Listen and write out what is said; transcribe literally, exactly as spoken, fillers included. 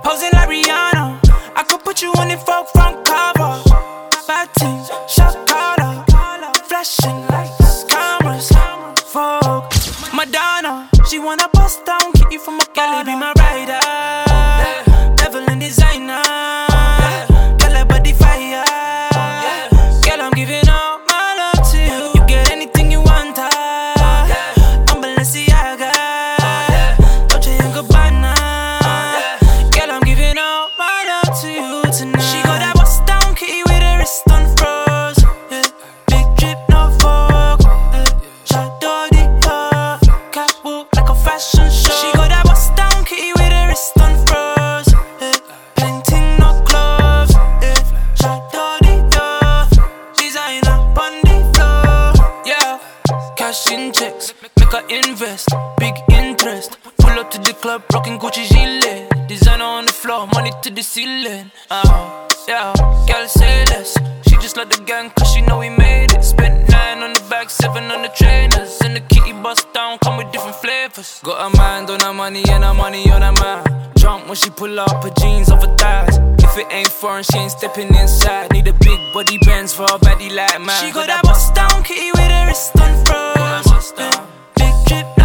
posing like Rihanna. I could put you on the folk front cover. Bad things, shot caller, flashing lights, cameras, Vogue. Madonna, she wanna bust down, kick you from a galley, be my rider. Devil and designer, girl, her body fire. Girl, I'm giving all my love to you. You get anything you want, I'm Balenciaga, Dolce and Gabbana. Girl, I'm giving all my love to you tonight. She got that bust down kitty with her wrist unfroze. Yeah. Big drip, no Vogue. Yeah. Chateau d'Or, catwalk like a fashion show. She got that bust down kitty with her wrist unfroze. Yeah. Painting, no gloves. Yeah. Chateau d'Or, designer on the floor. Yeah. Cash in checks, make her invest. Big interest. Pull up to the club, rocking Gucci gilet. Designer on the floor, money to the ceiling. Oh, yeah, girl say less. She just like the gang cause she know we made it. Spent nine on the bag, seven on the trainers. And the kitty bust down, come with different flavors. Got her mind on her money and her money on her mind. Drunk when she pull up her jeans off her thighs. If it ain't foreign, she ain't stepping inside. Need a big body Benz for a baddie like mine. She got that bust down kitty with her wrist unfroze. Big drip.